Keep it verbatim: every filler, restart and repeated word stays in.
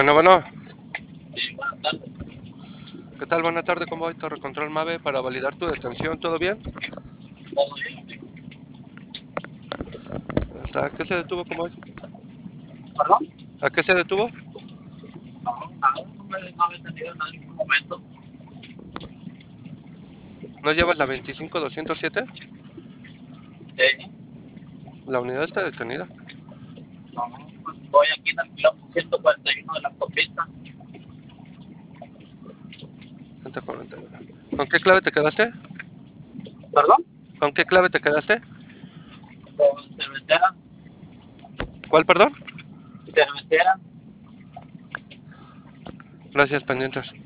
Bueno, bueno. Sí, buenas tardes. ¿Qué tal? Buena tarde, ¿cómo voy? Torre Control Mave para validar tu detención, ¿todo bien? Todo bien. ¿A qué se detuvo, cómo voy? ¿Perdón? ¿A qué se detuvo? No, nada, no me, no me he entendido en ningún momento. ¿No llevas la veinticinco doscientos siete? Sí, La unidad está detenida. no, pues estoy aquí en el kilómetro ciento cuarenta y uno de la autopista. ciento cuarenta y uno. ¿Con qué clave te quedaste? ¿Perdón? ¿Con qué clave te quedaste? Con cervecera, ¿Cuál, perdón? cervecera. Gracias, pendientes.